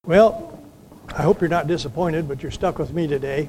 Well, I hope you're not disappointed, but you're stuck with me today.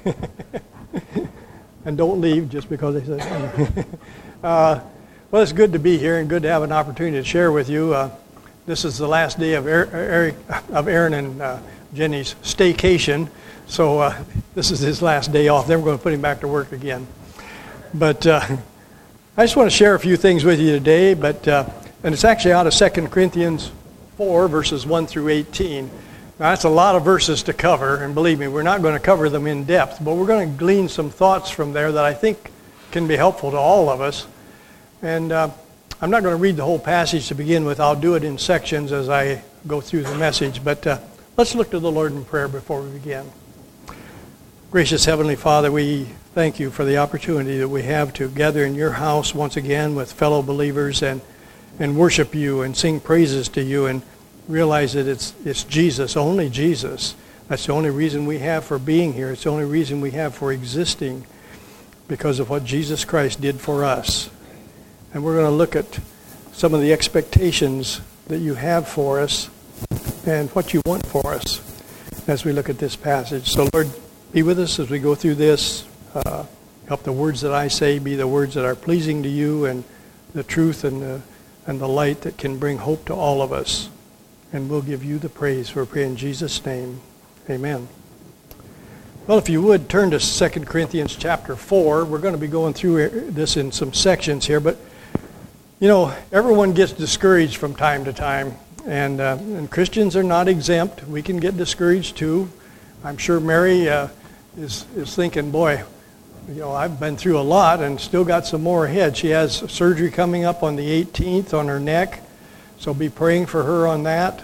And don't leave just because I said well, it's good to be here and good to have an opportunity to share with you. This is the last day of Aaron and Jenny's staycation, so this is his last day off. Then we're going to put him back to work again. But I just want to share a few things with you today, and it's actually out of 2 Corinthians 4, verses 1 through 18. Now, that's a lot of verses to cover, and believe me, we're not going to cover them in depth, but we're going to glean some thoughts from there that I think can be helpful to all of us. And I'm not going to read the whole passage to begin with. I'll do it in sections as I go through the message. But let's look to the Lord in prayer before we begin. Gracious Heavenly Father, we thank you for the opportunity that we have to gather in your house once again with fellow believers and worship you and sing praises to you and realize that it's Jesus, only Jesus. That's the only reason we have for being here. It's the only reason we have for existing, because of what Jesus Christ did for us. And we're going to look at some of the expectations that you have for us and what you want for us as we look at this passage. So Lord, be with us as we go through this. Help the words that I say be the words that are pleasing to you, and the truth and the light that can bring hope to all of us. And we'll give you the praise. For pray in Jesus' name. Amen. Well, if you would, turn to 2 Corinthians chapter 4. We're going to be going through this in some sections here. But, you know, everyone gets discouraged from time to time. And Christians are not exempt. We can get discouraged too. I'm sure Mary is thinking, boy, you know, I've been through a lot and still got some more ahead. She has surgery coming up on the 18th on her neck. So be praying for her on that.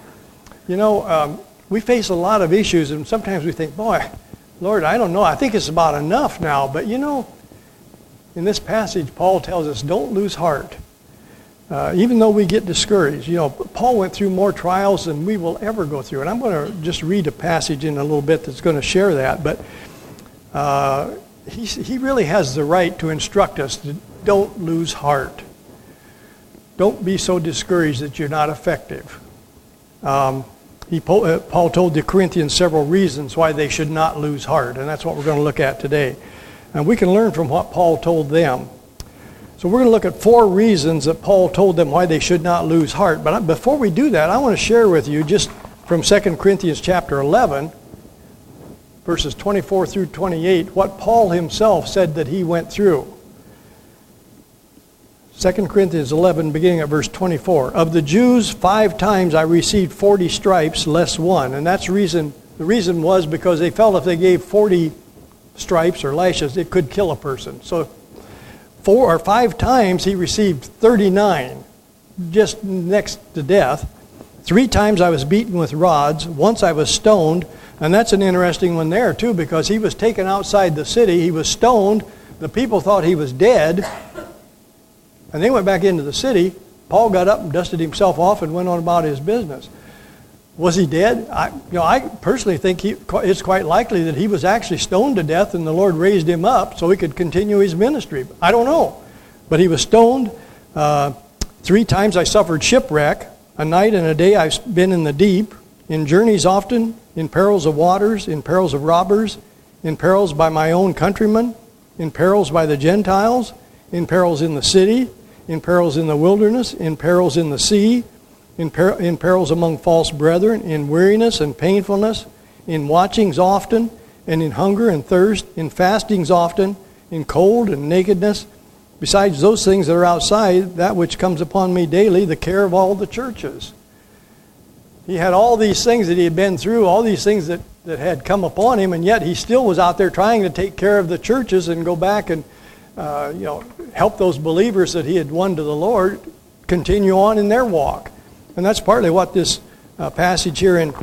We face a lot of issues, and sometimes we think, boy, Lord, I don't know. I think it's about enough now. But, you know, in this passage, Paul tells us, don't lose heart. Even though we get discouraged. You know, Paul went through more trials than we will ever go through. And I'm going to just read a passage in a little bit that's going to share that. But he really has the right to instruct us to don't lose heart. Don't be so discouraged that you're not effective. Paul told the Corinthians several reasons why they should not lose heart, and that's what we're going to look at today. And we can learn from what Paul told them. So we're going to look at 4 reasons that Paul told them why they should not lose heart. But before we do that, I want to share with you just from 2 Corinthians chapter 11, verses 24 through 28, what Paul himself said that he went through. 2 Corinthians 11, beginning at verse 24. Of the Jews, 5 times I received 40 stripes, less 1. And that's the reason was because they felt if they gave 40 stripes or lashes, it could kill a person. So 4 or 5 times he received 39, just next to death. 3 times I was beaten with rods. Once I was stoned. And that's an interesting one there too, because he was taken outside the city. He was stoned. The people thought he was dead. And they went back into the city. Paul got up and dusted himself off and went on about his business. Was he dead? I personally think it's quite likely that he was actually stoned to death and the Lord raised him up so he could continue his ministry. I don't know. But he was stoned. 3 times I suffered shipwreck. A night and a day I've been in the deep. In journeys often. In perils of waters. In perils of robbers. In perils by my own countrymen. In perils by the Gentiles. In perils in the city. In perils in the wilderness, in perils in the sea, in perils among false brethren, in weariness and painfulness, in watchings often, and in hunger and thirst, in fastings often, in cold and nakedness. Besides those things that are outside, that which comes upon me daily, the care of all the churches. He had all these things that he had been through, all these things that had come upon him, and yet he still was out there trying to take care of the churches and go back and help those believers that he had won to the Lord continue on in their walk. And that's partly what this passage here in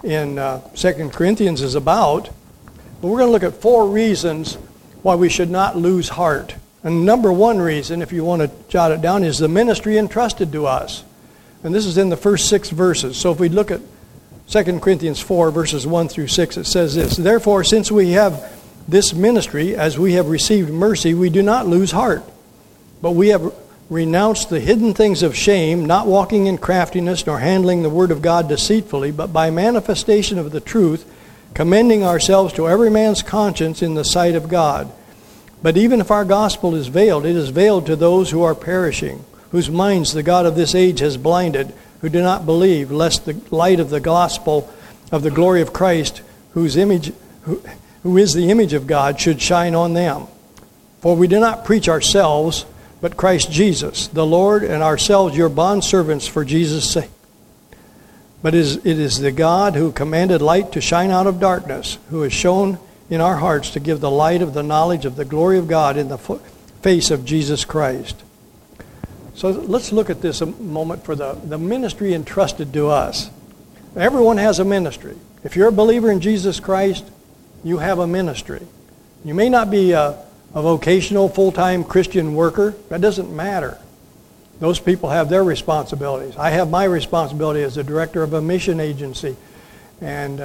2 Corinthians is about. But we're going to look at 4 reasons why we should not lose heart. And number 1 reason, if you want to jot it down, is the ministry entrusted to us. And this is in the first 6 verses. So if we look at 2 Corinthians 4, verses 1 through 6, it says this: Therefore, since we have this ministry, as we have received mercy, we do not lose heart. But we have renounce the hidden things of shame, not walking in craftiness, nor handling the word of God deceitfully, but by manifestation of the truth, commending ourselves to every man's conscience in the sight of God. But even if our gospel is veiled, it is veiled to those who are perishing, whose minds the God of this age has blinded, who do not believe, lest the light of the gospel of the glory of Christ, who is the image of God, should shine on them. For we do not preach ourselves, but Christ Jesus, the Lord, and ourselves your bondservants for Jesus' sake. But it is the God who commanded light to shine out of darkness, who has shown in our hearts to give the light of the knowledge of the glory of God in the face of Jesus Christ. So let's look at this a moment for the ministry entrusted to us. Everyone has a ministry. If you're a believer in Jesus Christ, you have a ministry. You may not be a vocational, full-time Christian worker. That doesn't matter. Those people have their responsibilities. I have my responsibility as the director of a mission agency. And,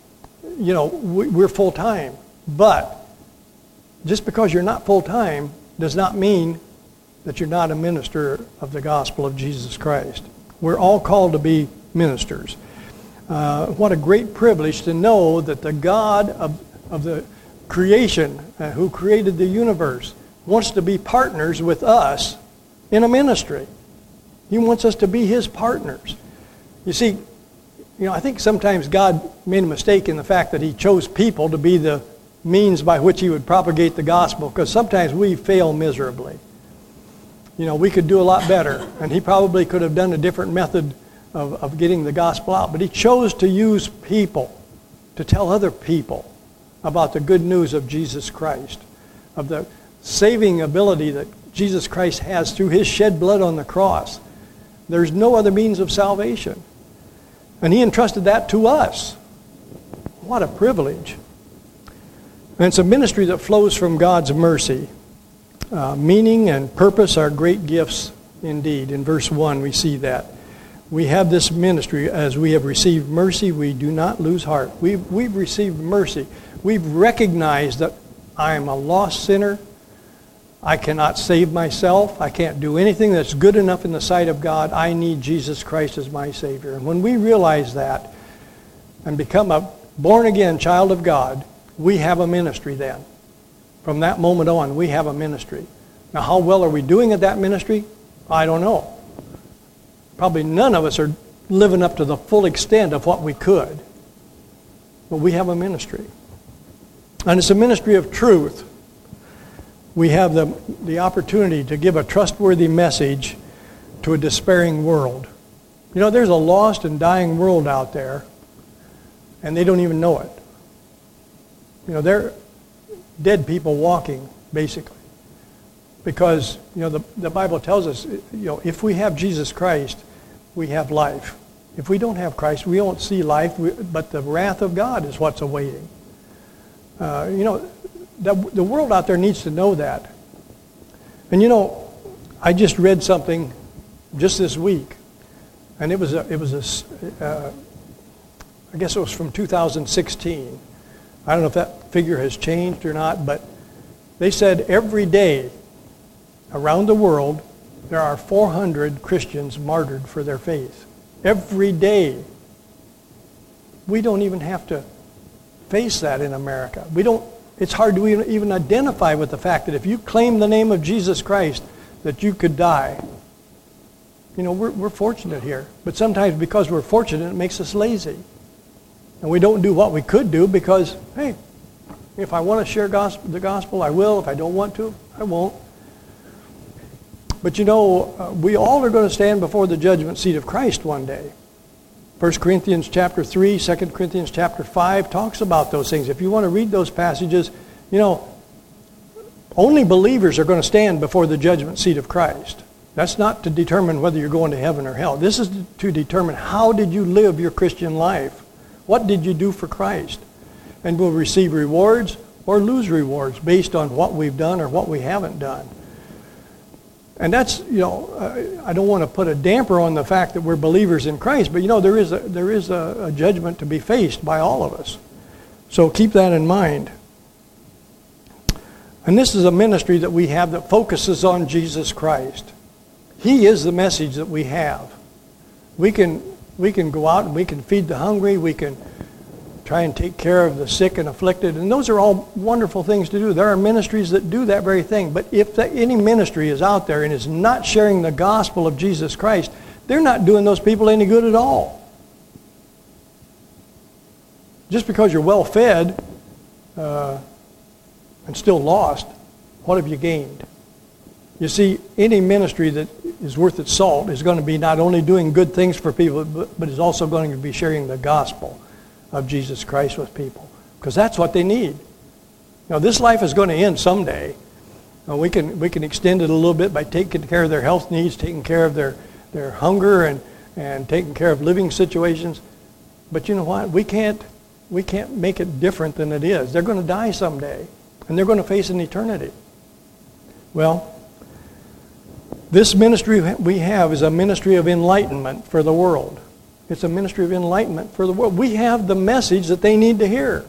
we're full-time. But just because you're not full-time does not mean that you're not a minister of the gospel of Jesus Christ. We're all called to be ministers. What a great privilege to know that the God of the creation, who created the universe, wants to be partners with us in a ministry. He wants us to be his partners. You see, I think sometimes God made a mistake in the fact that he chose people to be the means by which he would propagate the gospel, because sometimes we fail miserably. We could do a lot better, and he probably could have done a different method of getting the gospel out. But he chose to use people to tell other people about the good news of Jesus Christ, of the saving ability that Jesus Christ has through his shed blood on the cross. There's no other means of salvation. And he entrusted that to us. What a privilege. And it's a ministry that flows from God's mercy. Meaning and purpose are great gifts indeed. In verse 1 we see that. We have this ministry as we have received mercy, we do not lose heart. We've received mercy. We've recognized that I am a lost sinner. I cannot save myself. I can't do anything that's good enough in the sight of God. I need Jesus Christ as my Savior. And when we realize that and become a born-again child of God, we have a ministry then. From that moment on, we have a ministry. Now, how well are we doing at that ministry? I don't know. Probably none of us are living up to the full extent of what we could. But we have a ministry. And it's a ministry of truth. We have the opportunity to give a trustworthy message to a despairing world. There's a lost and dying world out there, and they don't even know it. They're dead people walking, basically. Because, the Bible tells us, if we have Jesus Christ, we have life. If we don't have Christ, we won't see life, but the wrath of God is what's awaiting. The world out there needs to know that. And I just read something just this week, and I guess it was from 2016. I don't know if that figure has changed or not, but they said every day around the world there are 400 Christians martyred for their faith. Every day. We don't even have to face that in America. It's hard to even identify with the fact that if you claim the name of Jesus Christ, that you could die. We're fortunate here. But sometimes because we're fortunate, it makes us lazy. And we don't do what we could do because, hey, if I want to share the gospel, I will. If I don't want to, I won't. But we all are going to stand before the judgment seat of Christ one day. 1 Corinthians chapter 3, 2 Corinthians chapter 5 talks about those things. If you want to read those passages, only believers are going to stand before the judgment seat of Christ. That's not to determine whether you're going to heaven or hell. This is to determine how did you live your Christian life. What did you do for Christ? And we'll receive rewards or lose rewards based on what we've done or what we haven't done. And that's, I don't want to put a damper on the fact that we're believers in Christ, but there is a judgment to be faced by all of us. So keep that in mind. And this is a ministry that we have that focuses on Jesus Christ. He is the message that we have. We can go out and we can feed the hungry. We can try and take care of the sick and afflicted. And those are all wonderful things to do. There are ministries that do that very thing. But if any ministry is out there and is not sharing the gospel of Jesus Christ, they're not doing those people any good at all. Just because you're well fed and still lost, what have you gained? You see, any ministry that is worth its salt is going to be not only doing good things for people, but is also going to be sharing the gospel of Jesus Christ with people. Because that's what they need. Now, this life is going to end someday. We can extend it a little bit by taking care of their health needs, taking care of their hunger, and taking care of living situations. But you know what? We can't make it different than it is. They're going to die someday, and they're going to face an eternity. Well, this ministry we have is a ministry of enlightenment for the world. It's a ministry of enlightenment for the world. We have the message that they need to hear.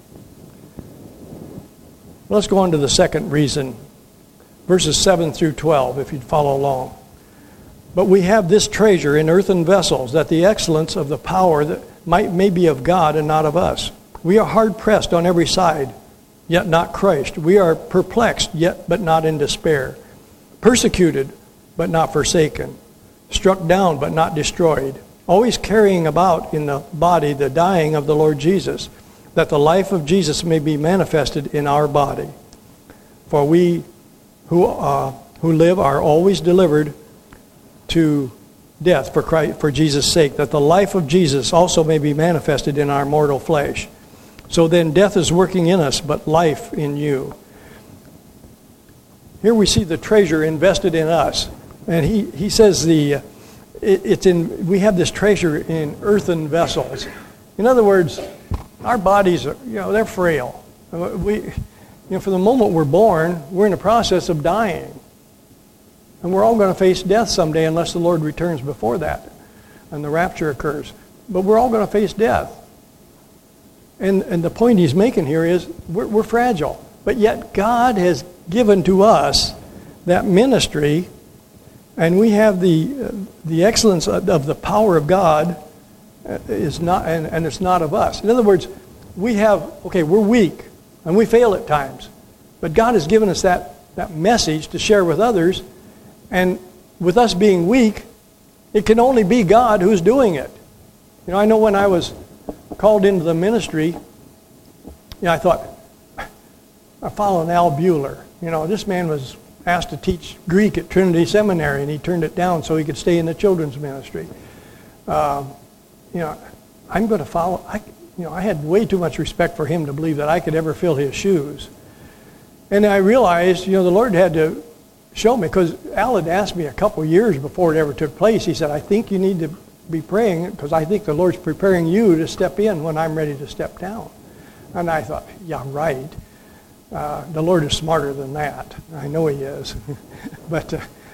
Let's go on to the second reason, verses 7 through 12, if you'd follow along. But we have this treasure in earthen vessels, that the excellence of the power that may be of God and not of us. We are hard pressed on every side, yet not crushed. We are perplexed, yet but not in despair. Persecuted, but not forsaken. Struck down, but not destroyed. Always carrying about in the body the dying of the Lord Jesus, that the life of Jesus may be manifested in our body. For we who live are always delivered to death for Jesus' sake, that the life of Jesus also may be manifested in our mortal flesh. So then death is working in us, but life in you. Here we see the treasure invested in us. And he says we have this treasure in earthen vessels. In other words, our bodies are, they're frail. For the moment we're born, we're in the process of dying. And we're all going to face death someday unless the Lord returns before that and the rapture occurs. But we're all going to face death. And the point he's making here is we're fragile. But yet God has given to us that ministry, and we have the excellence of the power of God is not, and it's not of us. In other words, we're weak and we fail at times, but God has given us that message to share with others, and with us being weak, it can only be God who's doing it. I know when I was called into the ministry, I thought, I'm following Al Bueller. This man was asked to teach Greek at Trinity Seminary, and he turned it down so he could stay in the children's ministry. I'm going to follow. I had way too much respect for him to believe that I could ever fill his shoes. And I realized, the Lord had to show me, because Al had asked me a couple years before it ever took place. He said, I think you need to be praying, because I think the Lord's preparing you to step in when I'm ready to step down. And I thought, yeah, right. The Lord is smarter than that. I know he is. But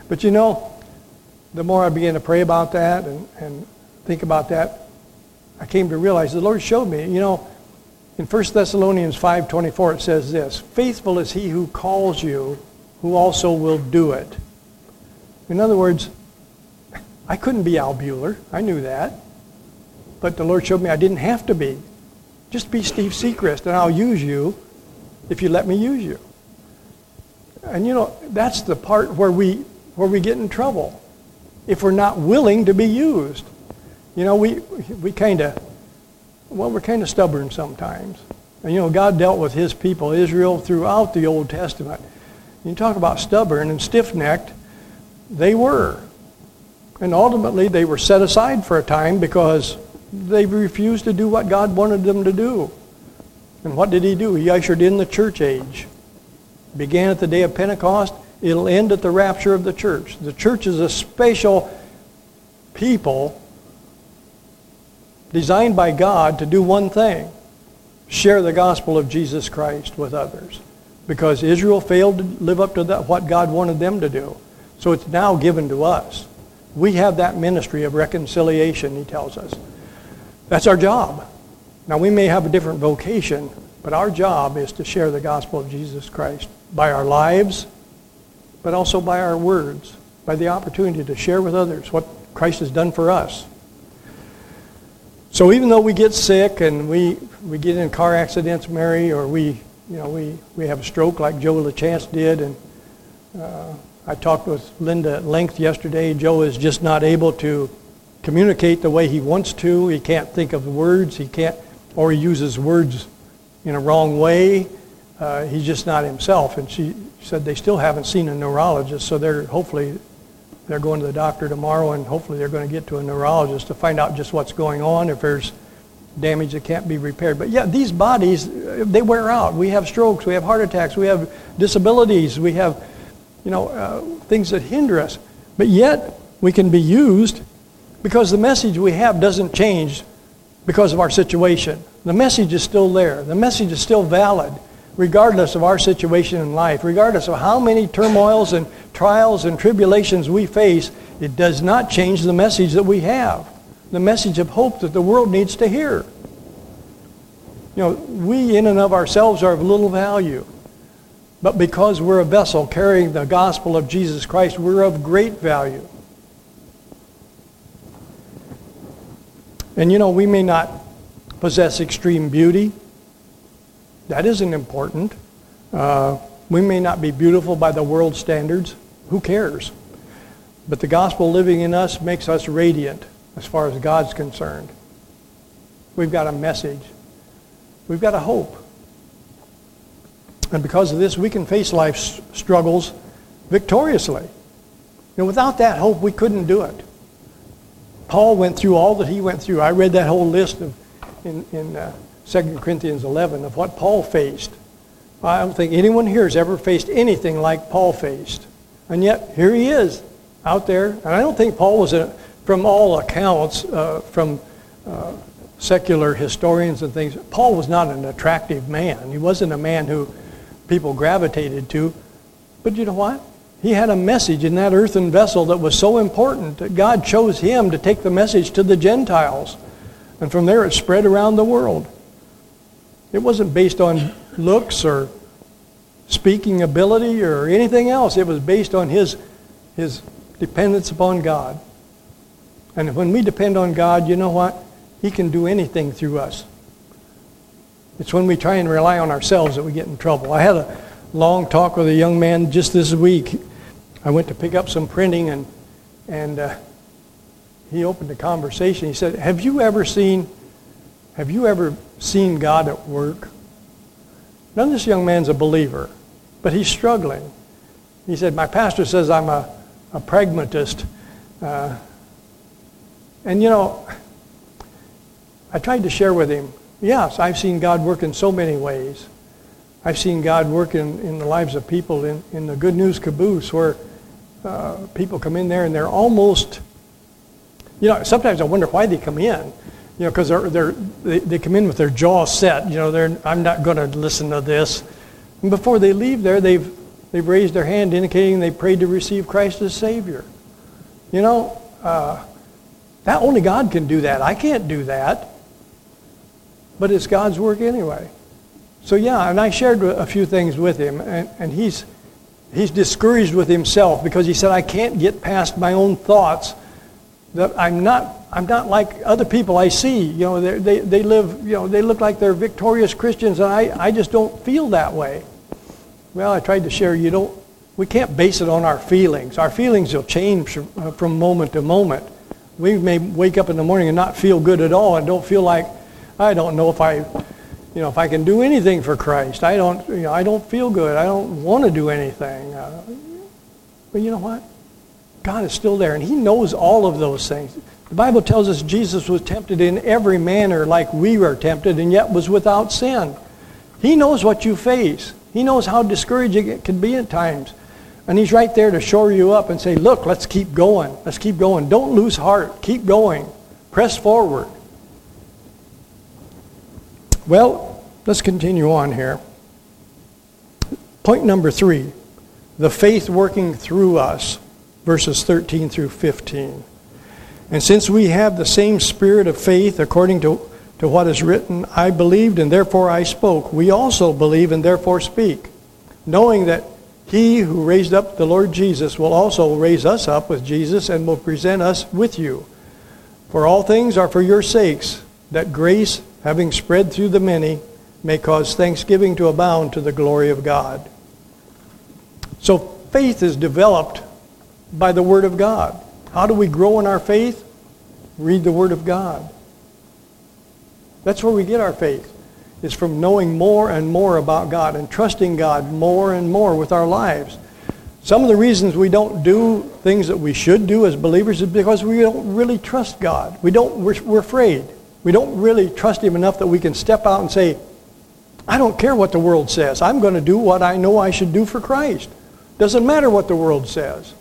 the more I began to pray about that and think about that, I came to realize the Lord showed me, in 1 Thessalonians 5:24 it says this, faithful is he who calls you, who also will do it. In other words, I couldn't be Al Bueller. I knew that. But the Lord showed me I didn't have to be. Just be Steve Seacrest, and I'll use you if you let me use you. And that's the part where we get in trouble. If we're not willing to be used. We're kind of stubborn sometimes. And God dealt with his people, Israel, throughout the Old Testament. You talk about stubborn and stiff-necked, they were. And ultimately they were set aside for a time because they refused to do what God wanted them to do. And what did he do? He ushered in the church age. Began at the day of Pentecost. It'll end at the rapture of the church. The church is a special people designed by God to do one thing: share the gospel of Jesus Christ with others. Because Israel failed to live up to what God wanted them to do. So it's now given to us. We have that ministry of reconciliation, he tells us. That's our job. Now, we may have a different vocation, but our job is to share the gospel of Jesus Christ by our lives, but also by our words. by the opportunity to share with others what Christ has done for us. So even though we get sick and we get in car accidents, Mary, or we have a stroke like Joe LaChance did, and I talked with Linda at length yesterday. Joe is just not able to communicate the way he wants to. He can't think of the words. He uses words in a wrong way. He's just not himself. And she said they still haven't seen a neurologist, so they're going to the doctor tomorrow, and hopefully they're going to get to a neurologist to find out just what's going on, if there's damage that can't be repaired. But yeah, these bodies, they wear out. We have strokes, we have heart attacks, we have disabilities, we have things that hinder us. But yet, we can be used because the message we have doesn't change because of our situation. The message is still there. The message is still valid, regardless of our situation in life, regardless of how many turmoils and trials and tribulations we face. It does not change the message that we have, the message of hope that the world needs to hear. We in and of ourselves are of little value, but because we're a vessel carrying the gospel of Jesus Christ, we're of great value. And we may not possess extreme beauty. That isn't important. We may not be beautiful by the world's standards. Who cares? But the gospel living in us makes us radiant as far as God's concerned. We've got a message. We've got a hope. And because of this, we can face life's struggles victoriously. Without that hope, we couldn't do it. Paul went through all that he went through. I read that whole list in 2 Corinthians 11 of what Paul faced. I don't think anyone here has ever faced anything like Paul faced. And yet, here he is out there. And I don't think Paul was, from all accounts, from secular historians and things, Paul was not an attractive man. He wasn't a man who people gravitated to. But you know what? He had a message in that earthen vessel that was so important that God chose him to take the message to the Gentiles. And from there it spread around the world. It wasn't based on looks or speaking ability or anything else. It was based on his dependence upon God. And when we depend on God, you know what? He can do anything through us. It's when we try and rely on ourselves that we get in trouble. I had a long talk with a young man just this week. I went to pick up some printing, and he opened the conversation. He said, Have you ever seen God at work? Now, this young man's a believer, but he's struggling. He said, my pastor says I'm a pragmatist. And I tried to share with him, yes, I've seen God work in so many ways. I've seen God work in the lives of people in the Good News Caboose, where people come in there and they're almost, sometimes I wonder why they come in. Because they come in with their jaw set. I'm not going to listen to this. And before they leave there, they've raised their hand indicating they prayed to receive Christ as Savior. That only God can do that. I can't do that. But it's God's work anyway. So and I shared a few things with him, and he's discouraged with himself because he said, I can't get past my own thoughts that I'm not like other people I see. They live, they look like they're victorious Christians, and I just don't feel that way. Well, I tried to share, we can't base it on our feelings. Our feelings will change from moment to moment. We may wake up in the morning and not feel good at all and don't feel like, I don't know if I can do anything for Christ. I don't feel good. I don't want to do anything. But you know what? God is still there, and He knows all of those things. The Bible tells us Jesus was tempted in every manner like we were tempted, and yet was without sin. He knows what you face. He knows how discouraging it can be at times. And He's right there to shore you up and say, look, let's keep going. Let's keep going. Don't lose heart. Keep going. Press forward. Well, let's continue on here. Point number 3, the faith working through us, verses 13 through 15. And since we have the same spirit of faith, according to what is written, I believed and therefore I spoke. We also believe and therefore speak, knowing that He who raised up the Lord Jesus will also raise us up with Jesus and will present us with you. For all things are for your sakes, that grace, having spread through the many, may cause thanksgiving to abound to the glory of God. So faith is developed by the Word of God. How do we grow in our faith? Read the Word of God. That's where we get our faith. It's from knowing more and more about God and trusting God more and more with our lives. Some of the reasons we don't do things that we should do as believers is because we don't really trust God. We're afraid. We don't really trust Him enough that we can step out and say, I don't care what the world says. I'm going to do what I know I should do for Christ. Doesn't matter what the world says.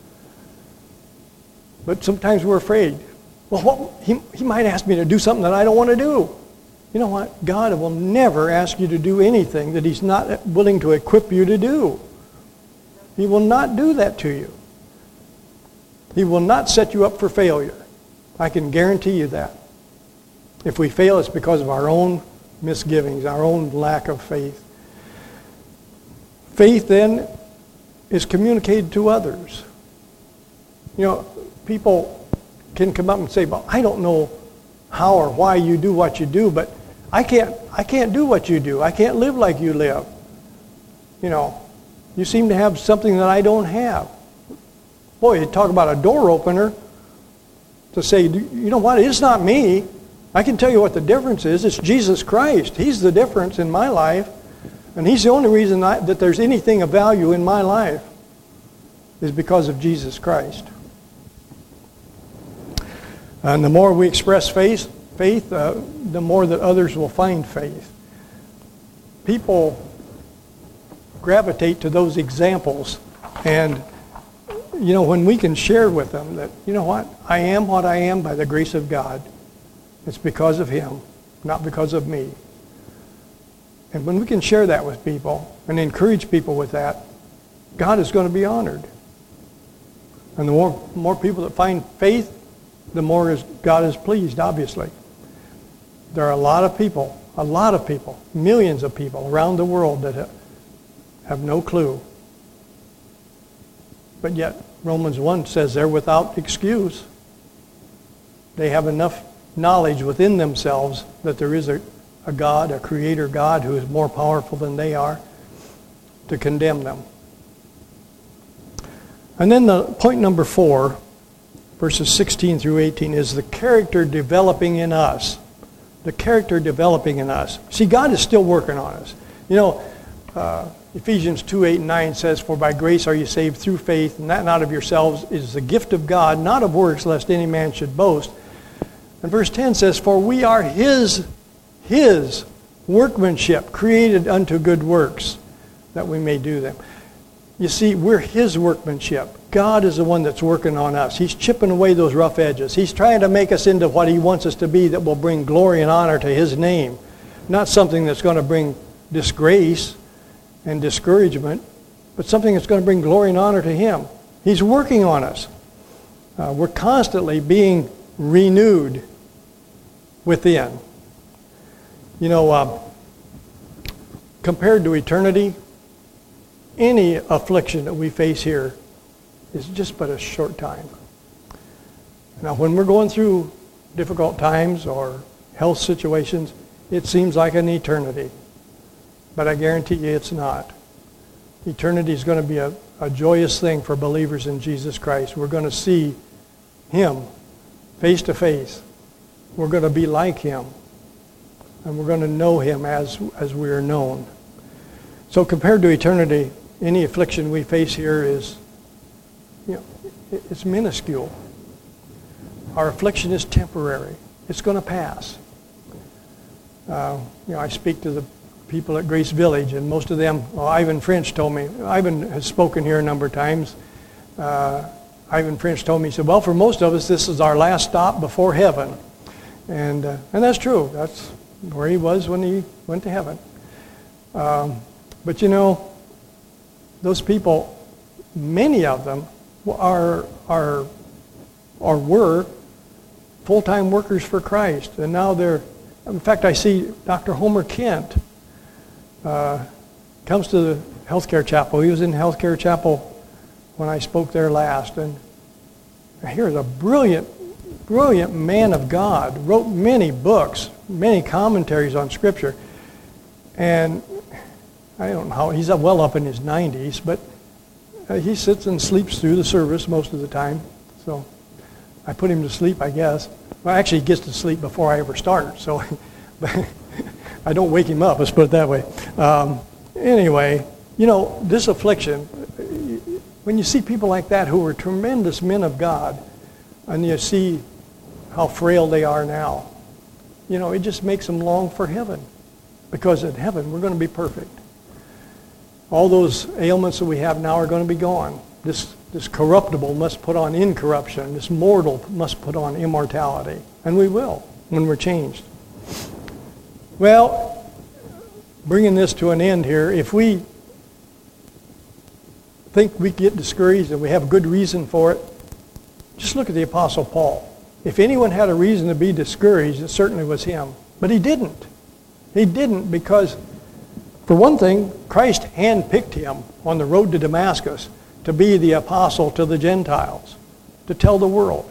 But sometimes we're afraid. Well, he might ask me to do something that I don't want to do. You know what? God will never ask you to do anything that He's not willing to equip you to do. He will not do that to you. He will not set you up for failure. I can guarantee you that. If we fail, it's because of our own misgivings, our own lack of faith. Faith, then, is communicated to others. You know, people can come up and say, well, I don't know how or why you do what you do, but I can't do what you do. I can't live like you live. You know, you seem to have something that I don't have. Boy, you talk about a door opener to say, you know what, it's not me. I can tell you what the difference is. It's Jesus Christ. He's the difference in my life. And He's the only reason that there's anything of value in my life is because of Jesus Christ. And the more we express faith, the more that others will find faith. People gravitate to those examples. And, you know, when we can share with them that, you know what, I am what I am by the grace of God. It's because of Him, not because of me. And when we can share that with people and encourage people with that, God is going to be honored. And the more people that find faith, the more God is pleased, obviously. There are a lot of people, millions of people around the world that have no clue. But yet, Romans 1 says they're without excuse. They have enough knowledge within themselves that there is a God, a creator God, who is more powerful than they are to condemn them. And then the point number 4, verses 16 through 18, is the character developing in us. The character developing in us. See, God is still working on us. You know, Ephesians 2, 8, and 9 says, For by grace are you saved through faith, and that not of yourselves is the gift of God, not of works, lest any man should boast. And verse 10 says, For we are His workmanship, created unto good works, that we may do them. You see, we're His workmanship. God is the one that's working on us. He's chipping away those rough edges. He's trying to make us into what He wants us to be that will bring glory and honor to His name. Not something that's going to bring disgrace and discouragement, but something that's going to bring glory and honor to Him. He's working on us. We're constantly being renewed within. You know, compared to eternity, any affliction that we face here is just but a short time. Now, when we're going through difficult times or health situations, it seems like an eternity. But I guarantee you it's not. Eternity is going to be a joyous thing for believers in Jesus Christ. We're going to see Him face to face. We're going to be like Him. And we're going to know Him as we are known. So compared to eternity, any affliction we face here is, you know, it's minuscule. Our affliction is temporary. It's going to pass. You know, I speak to the people at Grace Village, and most of them, well, Ivan French told me, Ivan has spoken here a number of times. Ivan French told me, he said, well, for most of us, this is our last stop before heaven. And that's true. That's where he was when he went to heaven. But you know, those people, many of them were full-time workers for Christ. And now they're, in fact, I see Dr. Homer Kent comes to the healthcare chapel. He was in healthcare chapel when I spoke there last. And here's a brilliant man of God, wrote many books, many commentaries on Scripture. And I don't know how, he's well up in his 90s, but he sits and sleeps through the service most of the time. So I put him to sleep, I guess. Well, actually, he gets to sleep before I ever start, so I don't wake him up, let's put it that way. Anyway, this affliction, when you see people like that who were tremendous men of God, and you see how frail they are now, it just makes them long for heaven. Because in heaven, we're going to be perfect. All those ailments that we have now are going to be gone. This corruptible must put on incorruption. This mortal must put on immortality. And we will when we're changed. Well, bringing this to an end here, if we think we get discouraged and we have good reason for it, just look at the Apostle Paul. If anyone had a reason to be discouraged, it certainly was him. But he didn't. He didn't because, for one thing, Christ handpicked him on the road to Damascus to be the apostle to the Gentiles, to tell the world.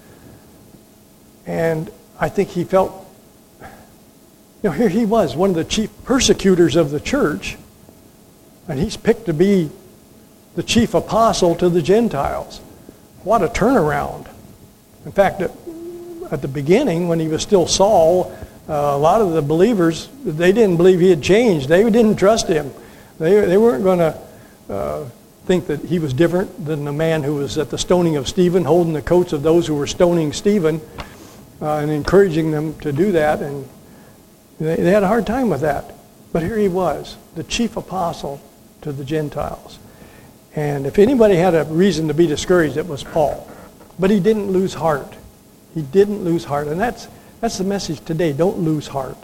And I think he felt, here he was, one of the chief persecutors of the church, and he's picked to be the chief apostle to the Gentiles. What a turnaround. In fact, at the beginning, when he was still Saul, a lot of the believers, they didn't believe he had changed. They didn't trust him. They weren't going to think that he was different than the man who was at the stoning of Stephen, holding the coats of those who were stoning Stephen and encouraging them to do that. And they had a hard time with that. But here he was, the chief apostle to the Gentiles. And if anybody had a reason to be discouraged, it was Paul. But he didn't lose heart. He didn't lose heart. And that's the message today. Don't lose heart.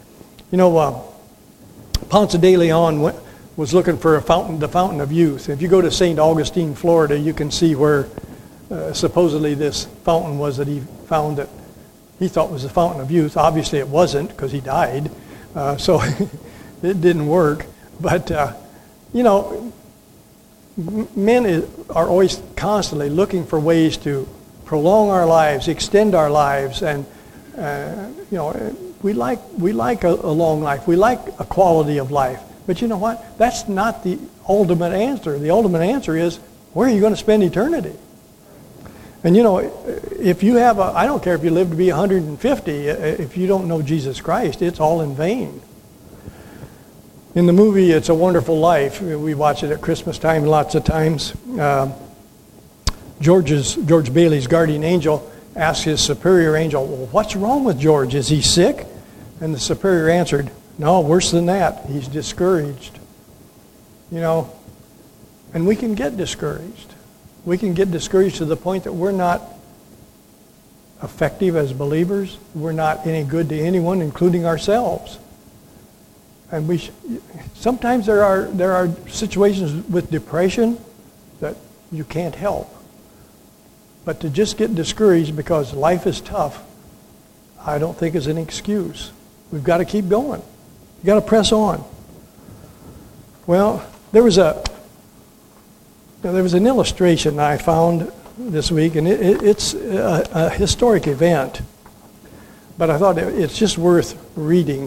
Ponce de Leon was looking for the fountain of youth. If you go to St. Augustine, Florida, you can see where supposedly this fountain was that he found that he thought was the fountain of youth. Obviously it wasn't because he died. So it didn't work. But, men are always constantly looking for ways to prolong our lives, extend our lives, and we like a long life. We like a quality of life. But you know what? That's not the ultimate answer. The ultimate answer is, where are you going to spend eternity? And if you have I don't care if you live to be 150, if you don't know Jesus Christ, it's all in vain. In the movie It's a Wonderful Life, we watch it at Christmas time lots of times, George Bailey's guardian angel asked his superior angel, well, what's wrong with George? Is he sick? And the superior answered, no, worse than that. He's discouraged. And we can get discouraged. We can get discouraged to the point that we're not effective as believers. We're not any good to anyone, including ourselves. And sometimes there are situations with depression that you can't help. But to just get discouraged because life is tough, I don't think is an excuse. We've got to keep going. You've got to press on. Well, there was an illustration I found this week, and it's a historic event. But I thought it's just worth reading.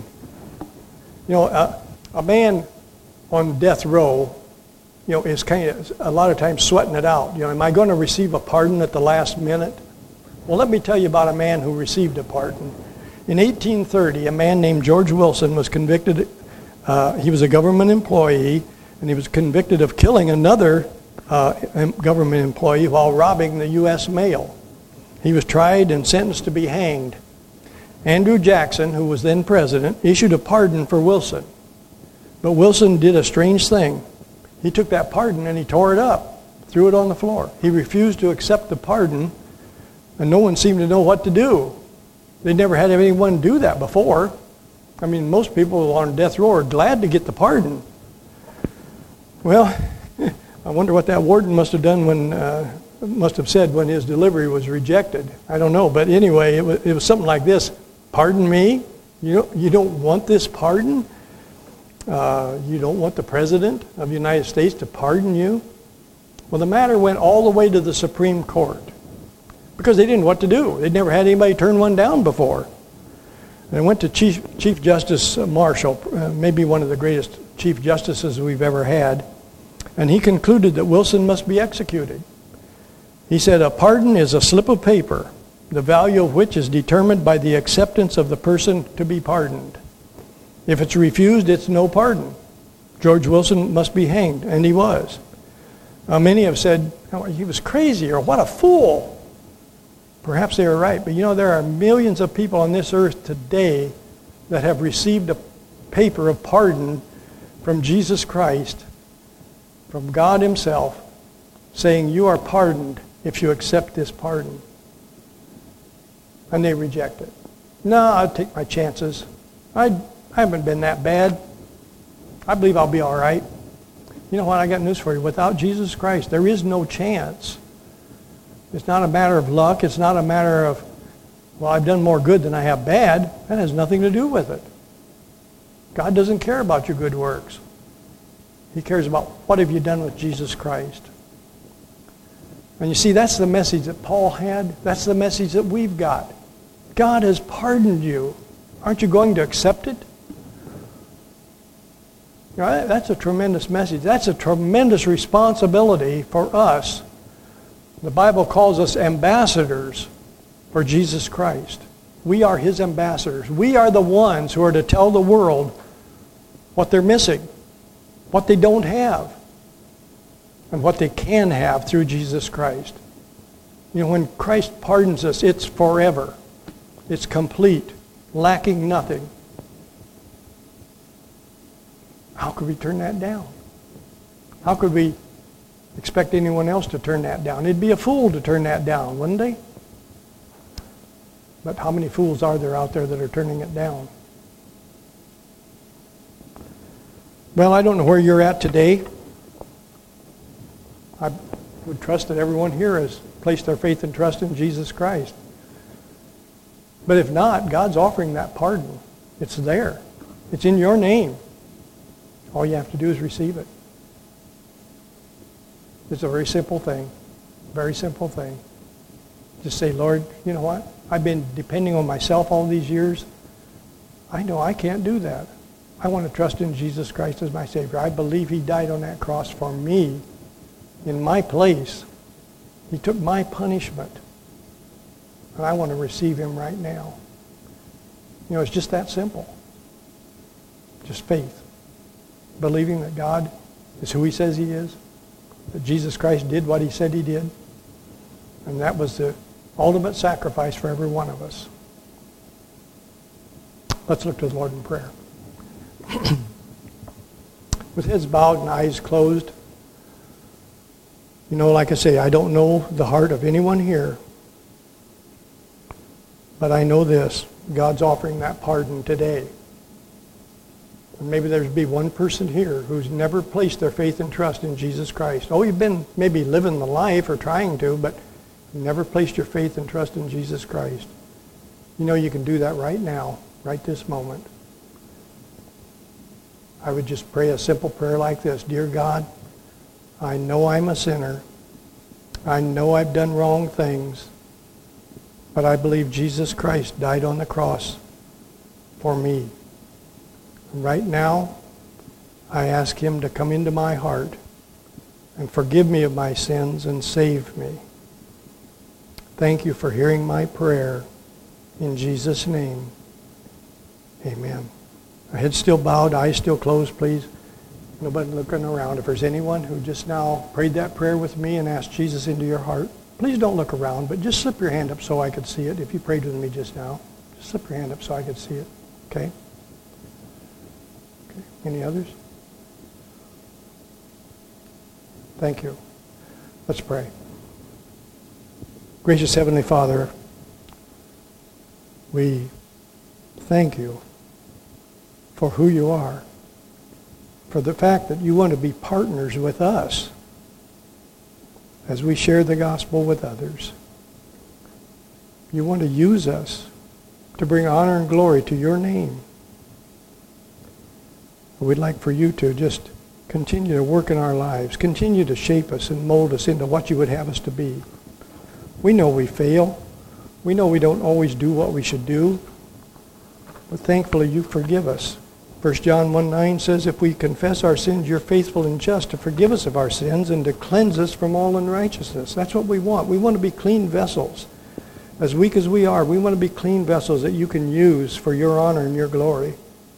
A man on death row, is kind of a lot of times sweating it out. Am I going to receive a pardon at the last minute? Well, let me tell you about a man who received a pardon. In 1830, a man named George Wilson was convicted. He was a government employee, and he was convicted of killing another government employee while robbing the U.S. mail. He was tried and sentenced to be hanged. Andrew Jackson, who was then president, issued a pardon for Wilson. But Wilson did a strange thing. He took that pardon and he tore it up, threw it on the floor. He refused to accept the pardon, and no one seemed to know what to do. They never had anyone do that before. I mean, most people on death row are glad to get the pardon. Well, I wonder what that warden must have done must have said when his delivery was rejected. I don't know, but anyway, it was something like this. Pardon me? You don't want this pardon? You don't want the President of the United States to pardon you? Well, the matter went all the way to the Supreme Court because they didn't know what to do. They'd never had anybody turn one down before. And it went to Chief Justice Marshall, maybe one of the greatest Chief Justices we've ever had, and he concluded that Wilson must be executed. He said, a pardon is a slip of paper, the value of which is determined by the acceptance of the person to be pardoned. If it's refused, it's no pardon. George Wilson must be hanged, and he was. Many have said, oh, he was crazy, or what a fool. Perhaps they were right, but there are millions of people on this earth today that have received a paper of pardon from Jesus Christ, from God himself, saying you are pardoned if you accept this pardon. And they reject it. No, I'll take my chances. I haven't been that bad. I believe I'll be all right. You know what? I got news for you. Without Jesus Christ, there is no chance. It's not a matter of luck. It's not a matter of, well, I've done more good than I have bad. That has nothing to do with it. God doesn't care about your good works. He cares about what have you done with Jesus Christ. And you see, that's the message that Paul had. That's the message that we've got. God has pardoned you. Aren't you going to accept it? That's a tremendous message. That's a tremendous responsibility for us. The Bible calls us ambassadors for Jesus Christ. We are his ambassadors. We are the ones who are to tell the world what they're missing, what they don't have, and what they can have through Jesus Christ. When Christ pardons us, it's forever. It's complete, lacking nothing. How could we turn that down? How could we expect anyone else to turn that down? It'd be a fool to turn that down, wouldn't they? But how many fools are there out there that are turning it down? Well, I don't know where you're at today. I would trust that everyone here has placed their faith and trust in Jesus Christ. But if not, God's offering that pardon. It's there. It's in your name. All you have to do is receive it. It's a very simple thing. Very simple thing. Just say, Lord, you know what? I've been depending on myself all these years. I know I can't do that. I want to trust in Jesus Christ as my Savior. I believe he died on that cross for me in my place. He took my punishment. And I want to receive him right now. It's just that simple. Just faith. Believing that God is who he says he is. That Jesus Christ did what he said he did. And that was the ultimate sacrifice for every one of us. Let's look to the Lord in prayer. With heads bowed and eyes closed. Like I say, I don't know the heart of anyone here. But I know this. God's offering that pardon today. And maybe there's be one person here who's never placed their faith and trust in Jesus Christ. Oh, you've been maybe living the life or trying to, but you never placed your faith and trust in Jesus Christ. You can do that right now, right this moment. I would just pray a simple prayer like this. Dear God, I know I'm a sinner. I know I've done wrong things. But I believe Jesus Christ died on the cross for me. And right now, I ask him to come into my heart and forgive me of my sins and save me. Thank you for hearing my prayer. In Jesus' name, amen. Our heads still bowed, eyes still closed, please. Nobody looking around. If there's anyone who just now prayed that prayer with me and asked Jesus into your heart, please don't look around, but just slip your hand up so I could see it. If you prayed with me just now, just slip your hand up so I could see it. Okay? Any others? Thank you. Let's pray. Gracious Heavenly Father, we thank you for who you are, for the fact that you want to be partners with us as we share the gospel with others. You want to use us to bring honor and glory to your name. We'd like for you to just continue to work in our lives, continue to shape us and mold us into what you would have us to be. We know we fail. We know we don't always do what we should do, but thankfully you forgive us. 1 John 1:9 says, if we confess our sins, you're faithful and just to forgive us of our sins and to cleanse us from all unrighteousness. That's what we want. We want to be clean vessels. As weak as we are, we want to be clean vessels that you can use for your honor and your glory.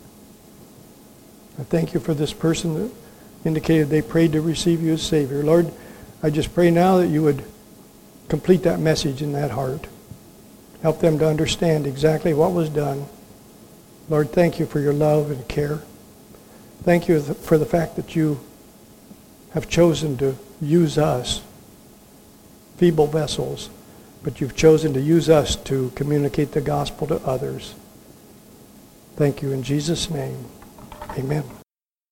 I thank you for this person that indicated they prayed to receive you as Savior. Lord, I just pray now that you would complete that message in that heart. Help them to understand exactly what was done. Lord, thank you for your love and care. Thank you for the fact that you have chosen to use us, feeble vessels, but you've chosen to use us to communicate the gospel to others. Thank you in Jesus' name. Amen.